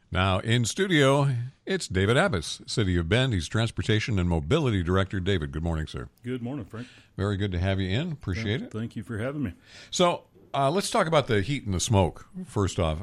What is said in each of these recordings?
Now in studio, it's David Abbas, City of Bend. He's Transportation and Mobility Director. David, good morning, sir. Good morning, Frank. Very good to have you in. Appreciate it. Thank you for having me. So let's talk about the heat and the smoke. First off,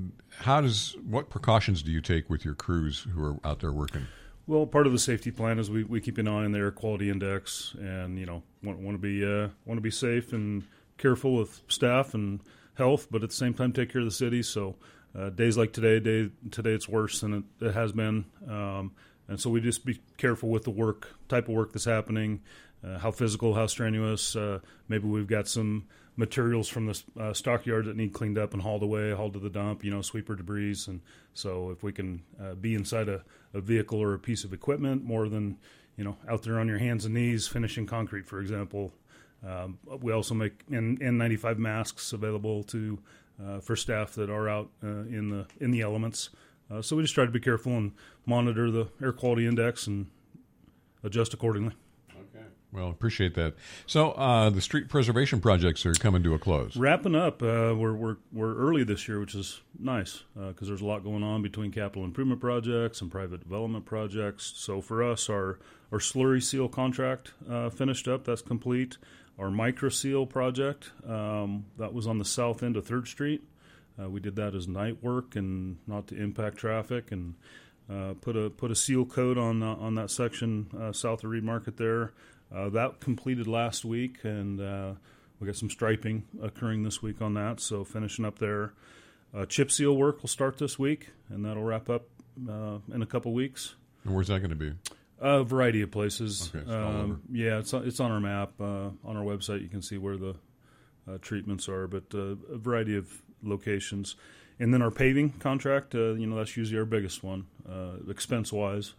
what precautions do you take with your crews who are out there working? Well, part of the safety plan is we keep an eye on the air quality index, and want to be safe and careful with staff and health, but at the same time take care of the city. So days like today it's worse than it has been, and so we just be careful with the type of work that's happening, how physical, how strenuous. Maybe we've got some materials from the stockyard that need cleaned up and hauled to the dump, sweeper debris. And so if we can be inside a vehicle or a piece of equipment more than, out there on your hands and knees finishing concrete, for example. We also make N95 masks available for staff that are out in the elements. So we just try to be careful and monitor the air quality index and adjust accordingly. Well, appreciate that. So the street preservation projects are coming to a close. Wrapping up. We're early this year, which is nice because there's a lot going on between capital improvement projects and private development projects. So for us, our slurry seal contract finished up. That's complete. Our micro seal project that was on the south end of 3rd Street. We did that as night work and not to impact traffic, and put a seal coat on that section south of Reed Market there. That completed last week, and we got some striping occurring this week on that, so finishing up there. Chip seal work will start this week, and that'll wrap up in a couple weeks. And where's that going to be? A variety of places. Okay, all over. Yeah, it's on our map. On our website, you can see where the treatments are, but a variety of locations. And then our paving contract, that's usually our biggest one, expense-wise.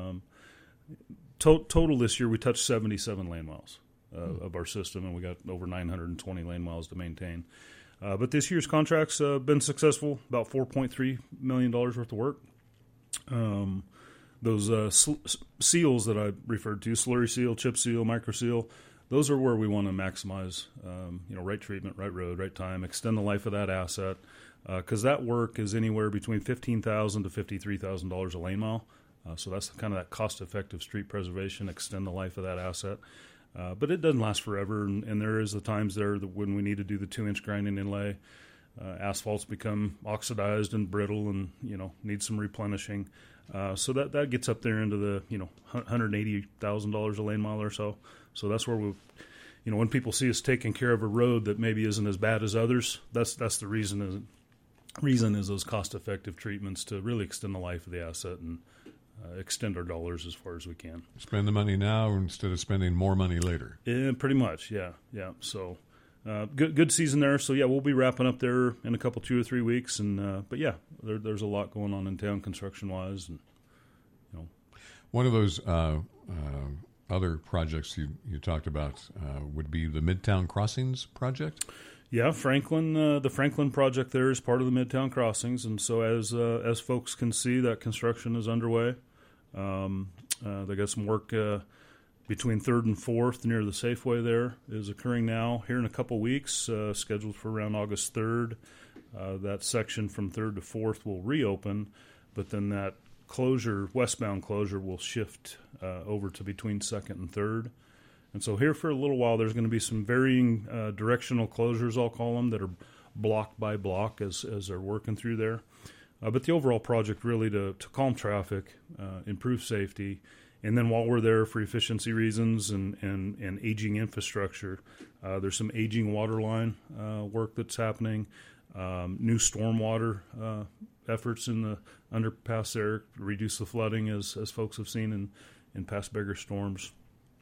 Total this year, we touched 77 lane miles of our system, and we got over 920 lane miles to maintain. But this year's contract's been successful, about $4.3 million worth of work. Those seals that I referred to, slurry seal, chip seal, micro seal, those are where we want to maximize, right treatment, right road, right time, extend the life of that asset, because that work is anywhere between $15,000 to $53,000 a lane mile. So that's kind of that cost-effective street preservation, extend the life of that asset. But it doesn't last forever, and there is the times there that when we need to do the 2-inch grinding inlay, asphalts become oxidized and brittle and, need some replenishing. So that gets up there into the, $180,000 a lane mile or so. So that's where we, when people see us taking care of a road that maybe isn't as bad as others, that's the reason is those cost-effective treatments to really extend the life of the asset and extend our dollars as far as we can. Spend the money now instead of spending more money later. Yeah, pretty much, yeah. So good season there. So, yeah, we'll be wrapping up there in a couple, 2 or 3 weeks. And but, yeah, there's a lot going on in town construction-wise. And, One of those other projects you talked about would be the Midtown Crossings project? Yeah, the Franklin project there is part of the Midtown Crossings, and so as folks can see, that construction is underway. They got some work between 3rd and 4th near the Safeway there is occurring now here in a couple weeks, scheduled for around August 3rd. That section from 3rd to 4th will reopen, but then that westbound closure will shift over to between 2nd and 3rd. And so here for a little while, there's going to be some varying directional closures, I'll call them, that are block by block as they're working through there. But the overall project really to calm traffic, improve safety, and then while we're there for efficiency reasons and aging infrastructure, there's some aging water line work that's happening, new stormwater efforts in the underpass there to reduce the flooding as folks have seen in past bigger storms.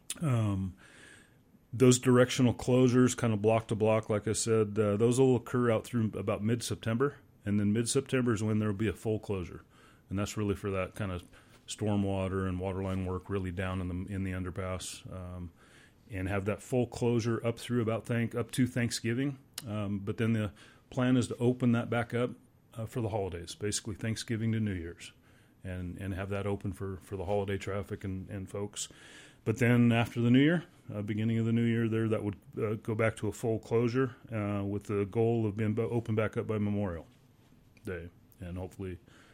Those directional closures, kind of block to block, like I said, those will occur out through about mid-September, and then mid-September is when there will be a full closure, and that's really for that kind of stormwater and waterline work really down in the underpass, and have that full closure up through up to Thanksgiving. But then the plan is to open that back up for the holidays, basically Thanksgiving to New Year's, and have that open for the holiday traffic and folks. But then after the new year, beginning of the new year there, that would go back to a full closure with the goal of being open back up by Memorial Day and hopefully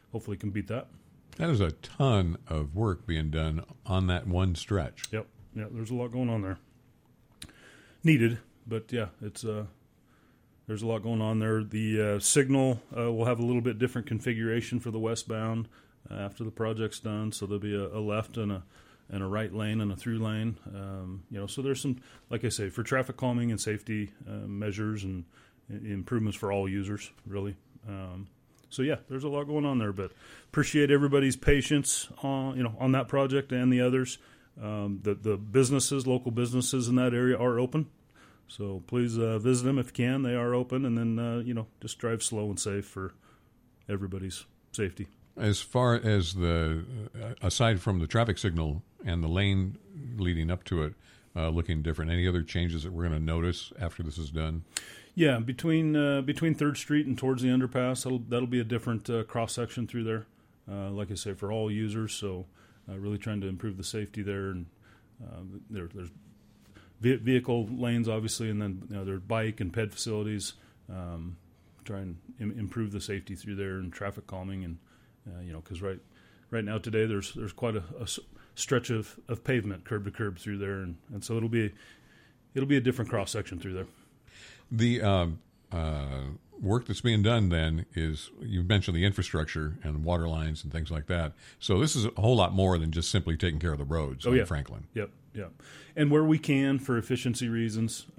hopefully can beat that. That is a ton of work being done on that one stretch. Yep. Yeah, there's a lot going on there. Needed, but yeah, it's there's a lot going on there. The signal will have a little bit different configuration for the westbound after the project's done. So there'll be a left and a right lane and a through lane. So there's some, like I say, for traffic calming and safety measures and improvements for all users, really. So yeah, there's a lot going on there, but appreciate everybody's patience on that project and the others. The businesses, local businesses in that area are open. So please visit them if you can. They are open, and then just drive slow and safe for everybody's safety. As far as aside from the traffic signal and the lane leading up to it looking different, any other changes that we're going to notice after this is done? Yeah, between 3rd Street and towards the underpass, that'll be a different cross section through there. Like I say, for all users. So really trying to improve the safety there, and there's vehicle lanes, obviously, and then there's bike and ped facilities. Try and improve the safety through there and traffic calming, and because right now today there's quite a stretch of pavement curb to curb through there, and so it'll be a different cross section through there. The work that's being done then is, you mentioned the infrastructure and water lines and things like that. So this is a whole lot more than just simply taking care of the roads in Franklin. Yep. And where we can, for efficiency reasons,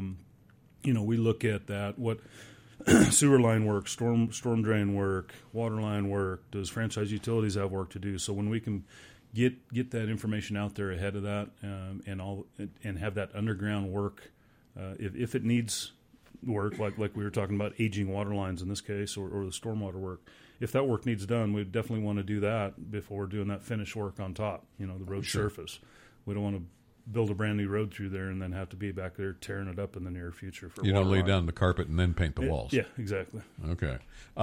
we look at that. What sewer line work, storm drain work, water line work, does franchise utilities have work to do? So when we can get that information out there ahead of that, and have that underground work, if it needs work, like we were talking about aging water lines in this case, or the stormwater work. If that work needs done, we definitely want to do that before we're doing that finish work on top, the road surface. We don't want to build a brand new road through there and then have to be back there tearing it up in the near future. You don't lay down the carpet and then paint the walls. Yeah, exactly. Okay.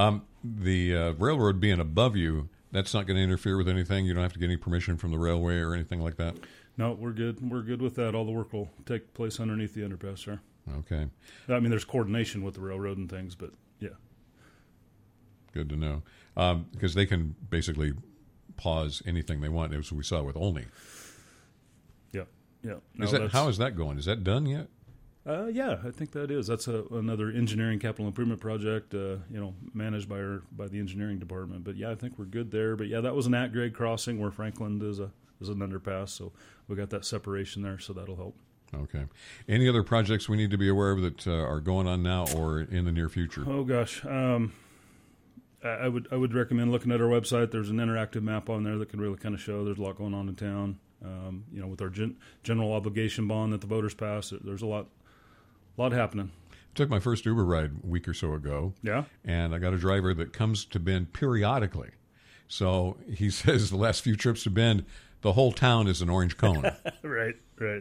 The railroad being above you, that's not going to interfere with anything? You don't have to get any permission from the railway or anything like that? No, we're good. We're good with that. All the work will take place underneath the underpass, sir. Okay. I mean, there's coordination with the railroad and things, but yeah. Good to know. Because they can basically pause anything they want, as we saw with Olney. Yeah. How is that going? Is that done yet? Yeah, I think that is. That's another engineering capital improvement project, managed by the engineering department. But yeah, I think we're good there. But yeah, that was an at-grade crossing where Franklin is an underpass, so we got that separation there, so that'll help. Okay. Any other projects we need to be aware of that are going on now or in the near future? Oh gosh, I would recommend looking at our website. There's an interactive map on there that can really kind of show there's a lot going on in town. With our general obligation bond that the voters passed, there's a lot happening. I took my first Uber ride a week or so ago. Yeah. And I got a driver that comes to Bend periodically. So he says the last few trips to Bend, the whole town is an orange cone. Right.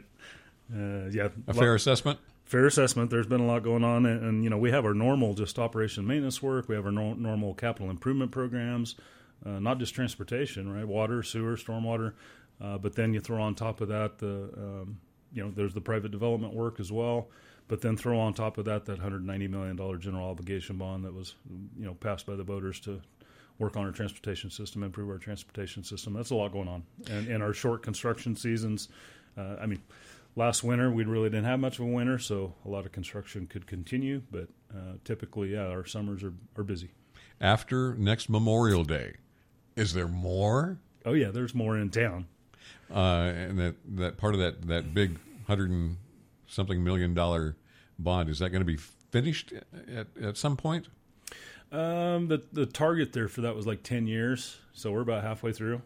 Yeah. A fair assessment? Fair assessment. There's been a lot going on. And we have our normal just operation maintenance work. We have our normal capital improvement programs, not just transportation, right? Water, sewer, stormwater. But then you throw on top of that there's the private development work as well. But then throw on top of that $190 million general obligation bond that was passed by the voters to work on our transportation system, improve our transportation system. That's a lot going on. And in our short construction seasons, last winter we really didn't have much of a winter, so a lot of construction could continue. But typically, our summers are busy. After next Memorial Day, is there more? Oh yeah, there's more in town. And that part of that big $100-something million bond, is that going to be finished at some point? The target there for that was like 10 years, so we're about halfway through.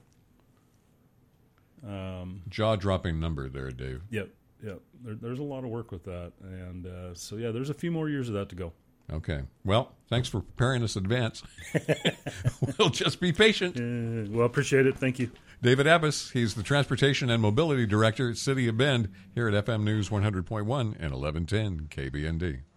Jaw-dropping number there, Dave. Yep. There's a lot of work with that, and so yeah, there's a few more years of that to go. Okay. Well, thanks for preparing us in advance. We'll just be patient. Well, appreciate it. Thank you. David Abbas, he's the Transportation and Mobility Director at City of Bend here at FM News 100.1 and 1110 KBND.